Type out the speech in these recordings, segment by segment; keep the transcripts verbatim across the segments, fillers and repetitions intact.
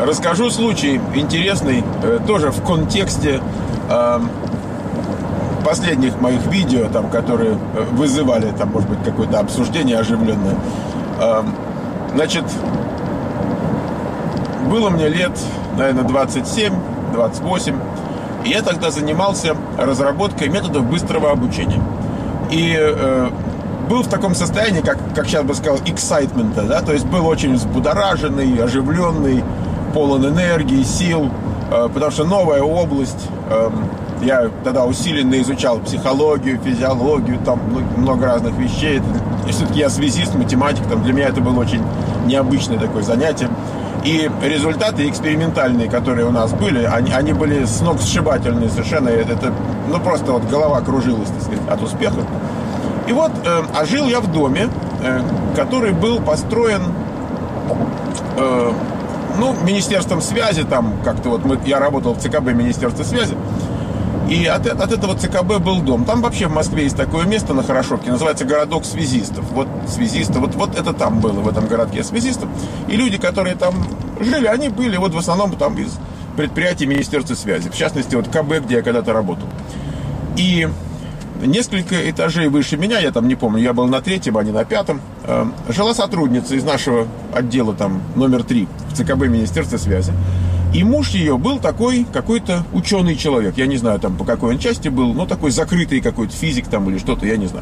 расскажу случай интересный, тоже в контексте последних моих видео, там, которые вызывали, там, может быть, какое-то обсуждение оживленное. Значит, было мне лет, наверное, двадцать семь - двадцать восемь, и я тогда занимался разработкой методов быстрого обучения. И э, был в таком состоянии, как, как сейчас бы сказал, эксайтмента, да, то есть был очень взбудораженный, оживленный, полон энергии, сил, э, потому что новая область. Э, я тогда усиленно изучал психологию, физиологию, там много разных вещей. И все-таки я связист, математик, там для меня это было очень необычное такое занятие. И результаты экспериментальные, которые у нас были, они, они были сногсшибательные совершенно. Это, ну, просто вот голова кружилась, так сказать, от успеха. И вот, э, а жил я в доме, э, который был построен, э, ну, Министерством связи, там как-то вот мы, я работал в ЦКБ Министерства связи, и от, от этого ЦКБ был дом. Там вообще в Москве есть такое место на Хорошевке, называется городок связистов. Вот связисты, вот, вот это там было, в этом городке связистов. И люди, которые там жили, они были вот в основном там из предприятий Министерства связи. В частности, вот КБ, где я когда-то работал. И несколько этажей выше меня, я там не помню, я был на третьем, а не на пятом, э, жила сотрудница из нашего отдела там номер три в ЦКБ Министерства связи. И муж ее был такой какой-то ученый человек. Я не знаю, там по какой он части был, но такой закрытый какой-то физик там или что-то, я не знаю.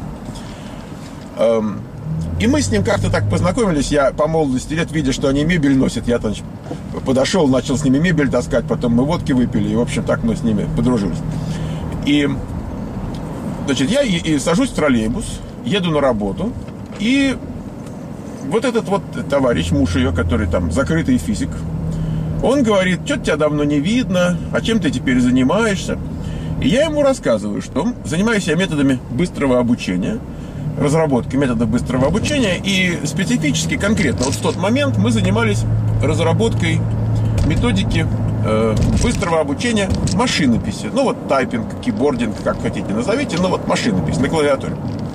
Эм, и мы с ним как-то так познакомились. Я по молодости лет, видя, что они мебель носят, я там подошел, начал с ними мебель таскать, потом мы водки выпили, и, в общем, так мы с ними подружились. И, значит, я и, и сажусь в троллейбус, еду на работу, и вот этот вот товарищ, муж ее, который там закрытый физик, он говорит: что-то тебя давно не видно, а чем ты теперь занимаешься? И я ему рассказываю, что занимаюсь я методами быстрого обучения, разработкой методов быстрого обучения, и специфически, конкретно, вот в тот момент мы занимались разработкой методики э, быстрого обучения машинописи. Ну вот тайпинг, кибординг, как хотите назовите, ну вот машинопись на клавиатуре.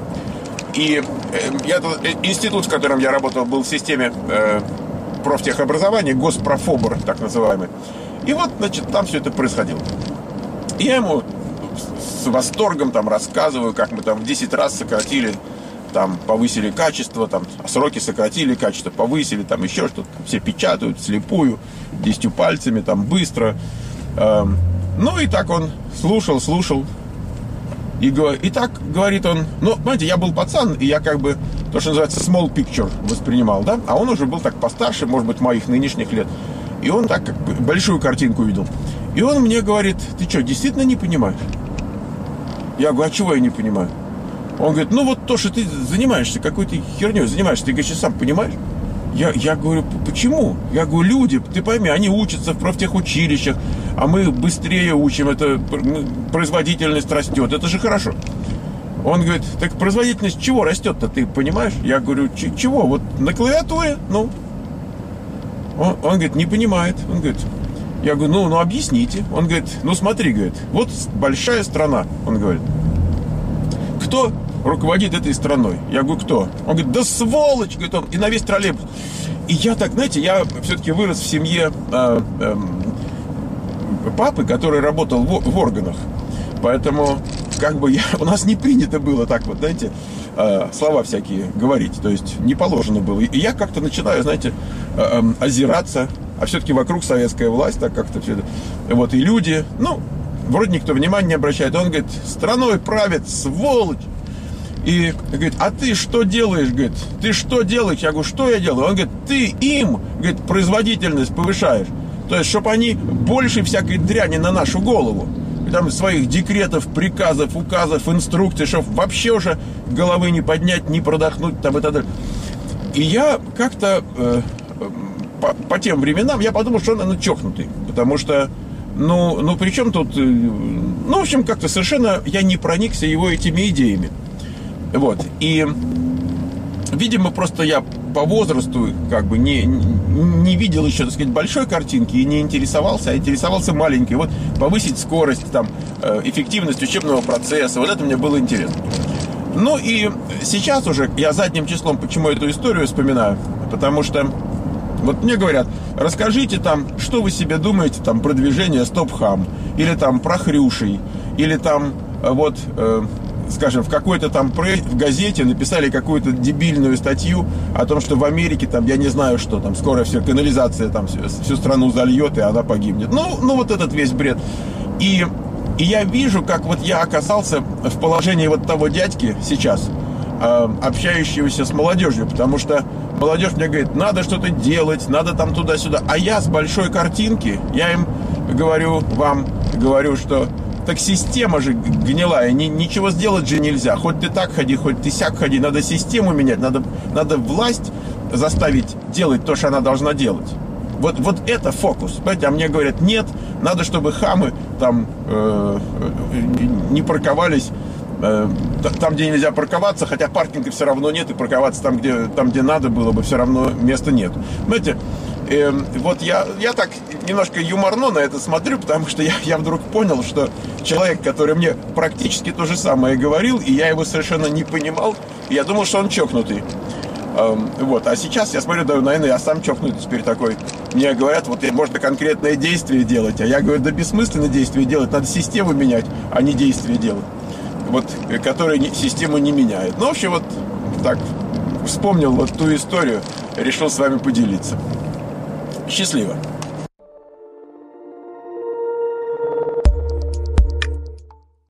И э, я, институт, в котором я работал, был в системе э, профтехобразования, госпрофобор, так называемый. И вот, значит, там все это происходило. И я ему с восторгом там рассказываю, как мы там в десять раз сократили, там повысили качество, там сроки сократили, качество повысили, там еще что-то. Все печатают вслепую, десятью пальцами, там быстро. Эм, ну и так он слушал, слушал. И, и так, говорит он, ну, знаете, я был пацан, и я как бы то, что называется small picture воспринимал, да? А он уже был так постарше, может быть, моих нынешних лет. И он так как бы большую картинку видел. И он мне говорит: ты что, действительно не понимаешь? Я говорю: а чего я не понимаю? Он говорит: ну вот то, что ты занимаешься какой-то херней, занимаешься, ты, конечно, сам понимаешь? Я, я говорю: почему? Я говорю: люди, ты пойми, они учатся в профтехучилищах, а мы быстрее учим, это производительность растет, это же хорошо. Он говорит: так производительность чего растет-то, ты понимаешь? Я говорю: чего? Вот на клавиатуре, ну. Он, он говорит: не понимает. Он говорит: я говорю: ну, ну объясните. Он говорит: ну смотри, говорит, вот большая страна. Он говорит: кто руководит этой страной? Я говорю: кто? Он говорит: да сволочь, говорит он, и на весь троллейбус. И я так, знаете, я все-таки вырос в семье э, э, папы, который работал в, в органах. Поэтому как бы я, у нас не принято было так вот, знаете, э, слова всякие говорить. То есть не положено было. И я как-то начинаю, знаете, э, э, озираться. А все-таки вокруг советская власть, так как-то все это. Вот и люди, ну, вроде никто внимания не обращает. Он говорит: страной правит сволочь. И говорит: а ты что делаешь? Говорит: ты что делаешь? Я говорю: что я делаю? Он говорит: ты им, говорит, производительность повышаешь. То есть, чтобы они больше всякой дряни на нашу голову. Там своих декретов, приказов, указов, инструкций, чтобы вообще уже головы не поднять, не продохнуть там и так далее. И я как-то э, по, по тем временам я подумал, что он, наверное, чокнутый. Потому что, ну, ну при чем тут... Ну, в общем, как-то совершенно я не проникся его этими идеями. Вот. И, видимо, просто я по возрасту как бы не, не видел еще, так сказать, большой картинки и не интересовался, а интересовался маленькой. Вот повысить скорость, там, эффективность учебного процесса, вот это мне было интересно. Ну и сейчас уже я задним числом почему эту историю вспоминаю, потому что Вот мне говорят, расскажите там, что вы себе думаете там про движение Стоп-Хам, или там про Хрюшей, или там вот, э, скажем, в какой-то там пресс, в газете написали какую-то дебильную статью о том, что в Америке там, я не знаю что, там скоро все, канализация там всю, всю страну зальет, и она погибнет. Ну, ну вот этот весь бред. И, и я вижу, как вот я оказался в положении вот того дядьки сейчас, э, общающегося с молодежью, потому что молодежь мне говорит, надо что-то делать, надо там туда-сюда. А я с большой картинки, я им говорю, вам говорю, что так система же гнилая, ни, ничего сделать же нельзя. Хоть ты так ходи, хоть ты сяк ходи, надо систему менять, надо, надо власть заставить делать то, что она должна делать. Вот, вот это фокус. Понимаете, а мне говорят, нет, надо, чтобы хамы там э, не парковались э, там, где нельзя парковаться, хотя паркинга все равно нет, и парковаться там, где, там, где надо было бы, все равно места нет. Понимаете, э, вот я, я так немножко юморно на это смотрю, потому что я, я вдруг понял, что человек, который мне практически то же самое говорил, и я его совершенно не понимал, и я думал, что он чокнутый. Вот. А сейчас я смотрю, да, наверное, я сам чокнутый теперь такой. Мне говорят, вот можно конкретное действие делать. А я говорю, да бессмысленно действие делать. Надо систему менять, а не действие делать. Вот, которые не, систему не меняют. Ну, в общем, вот так вспомнил вот ту историю. Решил с вами поделиться. Счастливо.